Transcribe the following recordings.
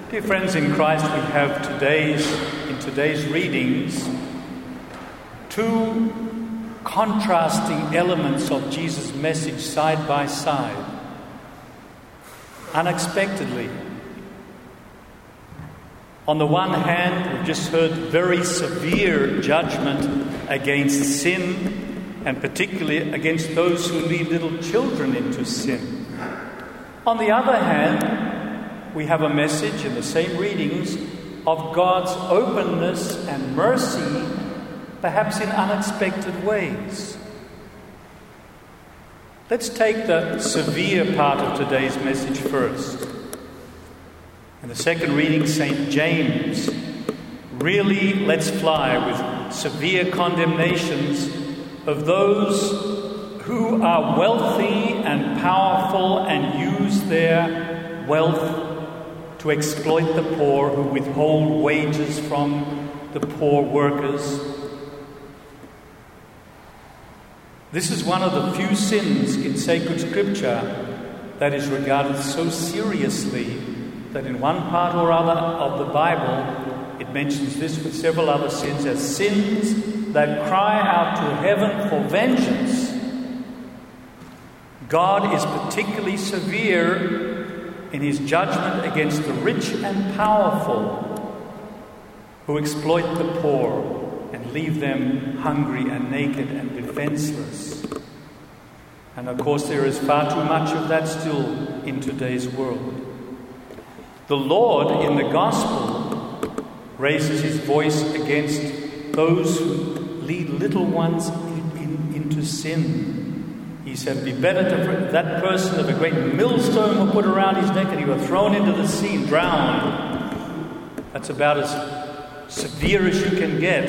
Dear friends in Christ, we have in today's readings two contrasting elements of Jesus' message side by side, unexpectedly. On the one hand, we've just heard very severe judgment against sin, and particularly against those who lead little children into sin. On the other hand, we have a message in the same readings of God's openness and mercy, perhaps in unexpected ways. Let's take the severe part of today's message first. In the second reading, St. James really lets fly with severe condemnations of those who are wealthy and powerful and use their wealth to exploit the poor, who withhold wages from the poor workers. This is one of the few sins in sacred scripture that is regarded so seriously that in one part or other of the Bible it mentions this with several other sins as sins that cry out to heaven for vengeance. God is particularly severe in his judgment against the rich and powerful who exploit the poor and leave them hungry and naked and defenseless. And of course there is far too much of that still in today's world. The Lord in the gospel raises his voice against those who lead little ones into sin. He said, it'd be better to that person if a great millstone were put around his neck and he were thrown into the sea and drowned. That's about as severe as you can get.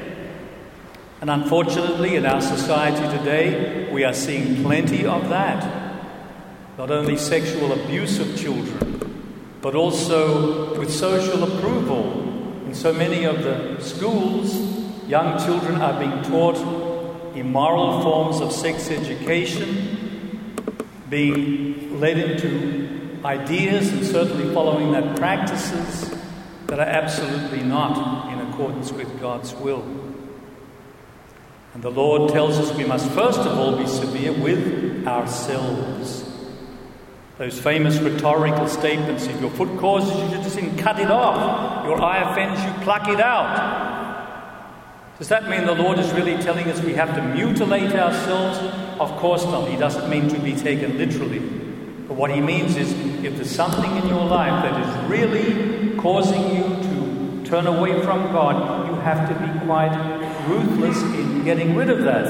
And unfortunately, in our society today, we are seeing plenty of that. Not only sexual abuse of children, but also with social approval. In so many of the schools, young children are being taught immoral forms of sex education, being led into ideas and certainly following that practices that are absolutely not in accordance with God's will. And the Lord tells us we must first of all be severe with ourselves. Those famous rhetorical statements, if your foot causes you to sin, cut it off. Your eye offends you, pluck it out. Does that mean the Lord is really telling us we have to mutilate ourselves? Of course not. He doesn't mean to be taken literally. But what he means is if there's something in your life that is really causing you to turn away from God, you have to be quite ruthless in getting rid of that.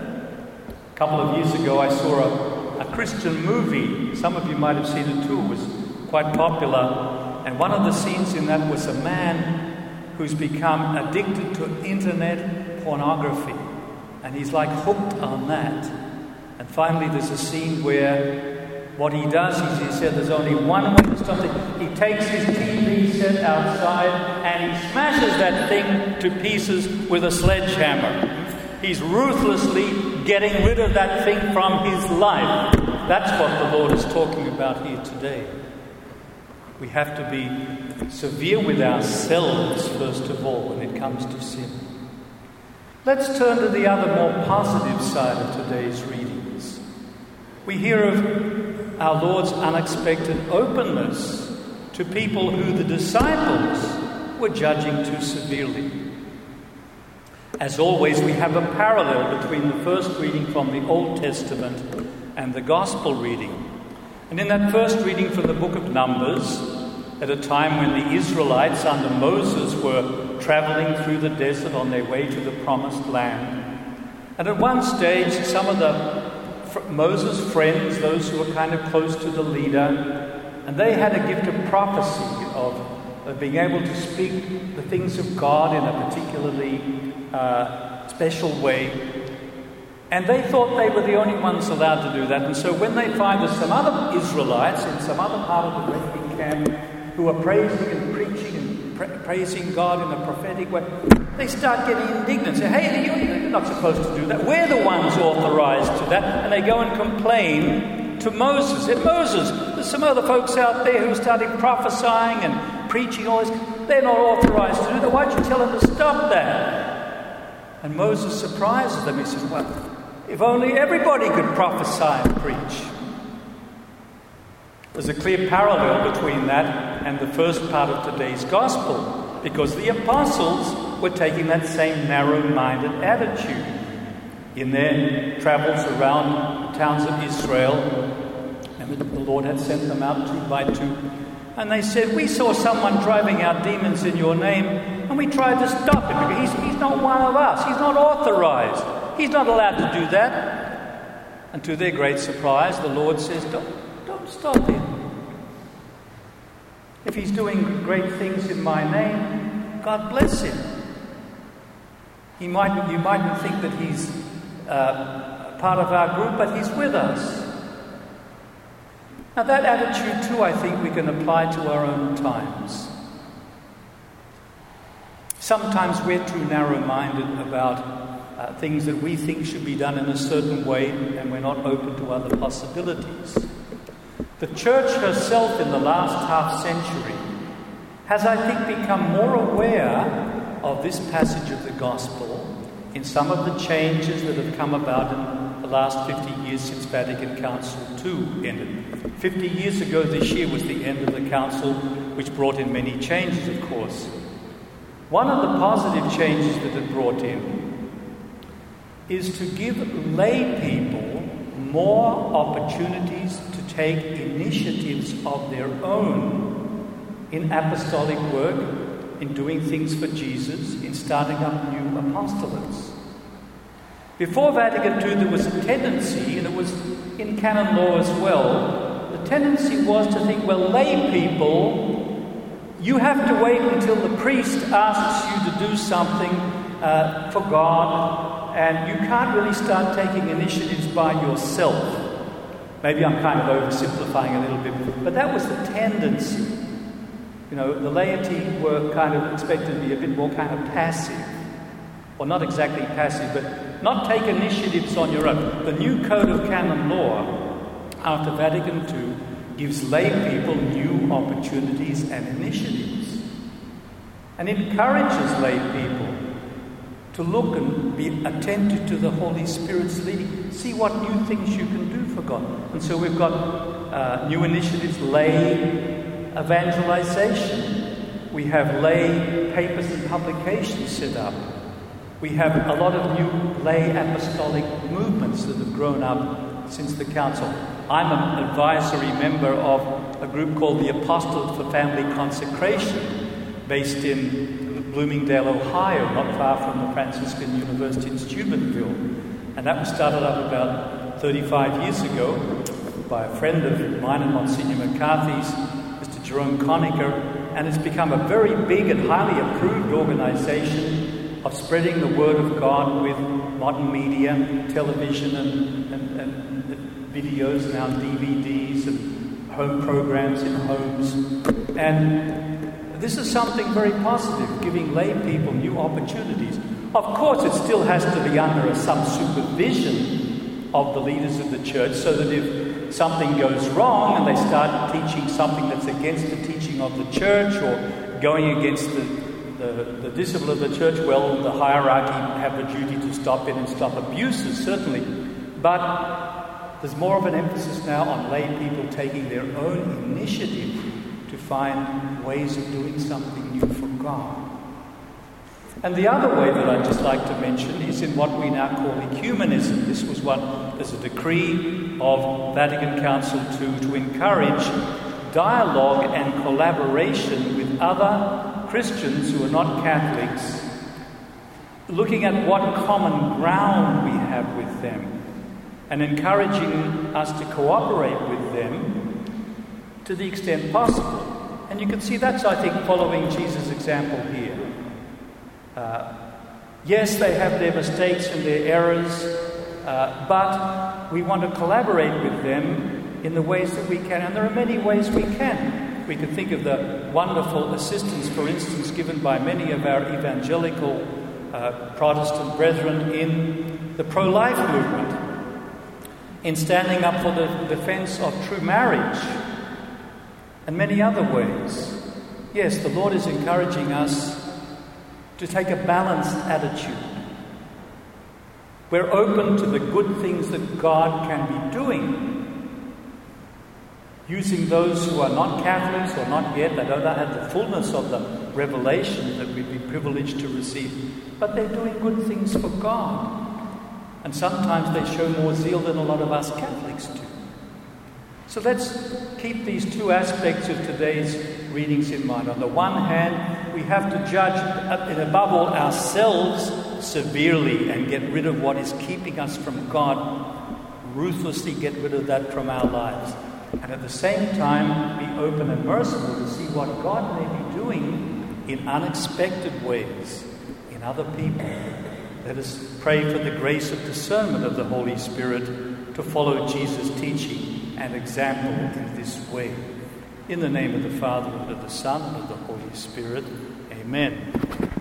A couple of years ago I saw a Christian movie. Some of you might have seen it too. It was quite popular. And one of the scenes in that was a man who's become addicted to internet pornography. And he's like hooked on that. And finally there's a scene where what he does is he said there's only one way to stop it. He takes his TV set outside and he smashes that thing to pieces with a sledgehammer. He's ruthlessly getting rid of that thing from his life. That's what the Lord is talking about here today. We have to be severe with ourselves, first of all, when it comes to sin. Let's turn to the other, more positive side of today's readings. We hear of our Lord's unexpected openness to people who the disciples were judging too severely. As always, we have a parallel between the first reading from the Old Testament and the Gospel reading. And in that first reading from the book of Numbers, at a time when the Israelites under Moses were traveling through the desert on their way to the promised land. And at one stage, some of Moses' friends, those who were kind of close to the leader, and they had a gift of prophecy, of being able to speak the things of God in a particularly special way. And they thought they were the only ones allowed to do that. And so when they find that some other Israelites in some other part of the refugee camp who are praising and preaching and praising God in a prophetic way, they start getting indignant. Say, hey, you're not supposed to do that. We're the ones authorized to that. And they go and complain to Moses. Said, Moses, there's some other folks out there who started prophesying and preaching all this. They're not authorized to do that. Why don't you tell them to stop that? And Moses surprises them. He says, well, if only everybody could prophesy and preach. There's a clear parallel between that and the first part of today's gospel, because the apostles were taking that same narrow-minded attitude in their travels around the towns of Israel. And the Lord had sent them out 2 by 2. And they said, we saw someone driving out demons in your name, and we tried to stop him because he's not one of us. He's not authorized. He's not allowed to do that. And to their great surprise, the Lord says, don't stop him. If he's doing great things in my name, God bless him. You mightn't think that he's part of our group, but he's with us. Now that attitude too, I think we can apply to our own times. Sometimes we're too narrow-minded about things that we think should be done in a certain way, and we're not open to other possibilities. The church herself in the last half century has, I think, become more aware of this passage of the gospel in some of the changes that have come about in the last 50 years since Vatican Council II ended. 50 years ago this year was the end of the council, which brought in many changes, of course. One of the positive changes that it brought in is to give lay people more opportunities to take initiatives of their own in apostolic work, in doing things for Jesus, in starting up new apostolates. Before Vatican II, there was a tendency, and it was in canon law as well, the tendency was to think, well, lay people, you have to wait until the priest asks you to do something for God, and you can't really start taking initiatives by yourself. Maybe I'm kind of oversimplifying a little bit, but that was the tendency. You know, the laity were kind of expected to be a bit more kind of passive. Or not exactly passive, but not take initiatives on your own. The new Code of Canon Law, after Vatican II, gives lay people new opportunities and initiatives. And encourages lay people to look and be attentive to the Holy Spirit's leading. See what new things you can do for God. And so we've got new initiatives, lay evangelization. We have lay papers and publications set up. We have a lot of new lay apostolic movements that have grown up since the council. I'm an advisory member of a group called the Apostolate for Family Consecration, based in Bloomingdale, Ohio, not far from the Franciscan University in Steubenville. And that was started up about 35 years ago by a friend of mine and Monsignor McCarthy's, Mr. Jerome Conacher, and it's become a very big and highly approved organization of spreading the Word of God with modern media, television and videos now, DVDs and home programs in homes. And this is something very positive, giving lay people new opportunities. Of course, it still has to be under some supervision of the leaders of the church, so that if something goes wrong and they start teaching something that's against the teaching of the church or going against the discipline of the church, well, the hierarchy have the duty to stop it and stop abuses, certainly. But there's more of an emphasis now on lay people taking their own initiative to find ways of doing something new for God. And the other way that I'd just like to mention is in what we now call ecumenism. This was there's a decree of Vatican Council II to encourage dialogue and collaboration with other Christians who are not Catholics, looking at what common ground we have with them and encouraging us to cooperate with them to the extent possible. And you can see that's, I think, following Jesus' example here. Yes, they have their mistakes and their errors, but we want to collaborate with them in the ways that we can. And there are many ways we can. We can think of the wonderful assistance, for instance, given by many of our evangelical Protestant brethren in the pro-life movement, in standing up for the defense of true marriage, and many other ways. yes, the Lord is encouraging us to take a balanced attitude. We're open to the good things that God can be doing, using those who are not Catholics or not yet, they don't have the fullness of the revelation that we've been privileged to receive, but they're doing good things for God. And sometimes they show more zeal than a lot of us Catholics do. So let's keep these two aspects of today's readings in mind. On the one hand, we have to judge, and above all, ourselves severely and get rid of what is keeping us from God. Ruthlessly get rid of that from our lives. And at the same time, be open and merciful to see what God may be doing in unexpected ways in other people. Let us pray for the grace of discernment of the Holy Spirit to follow Jesus' teaching and example in this way. In the name of the Father, and of the Son, and of the Holy Spirit. Amen.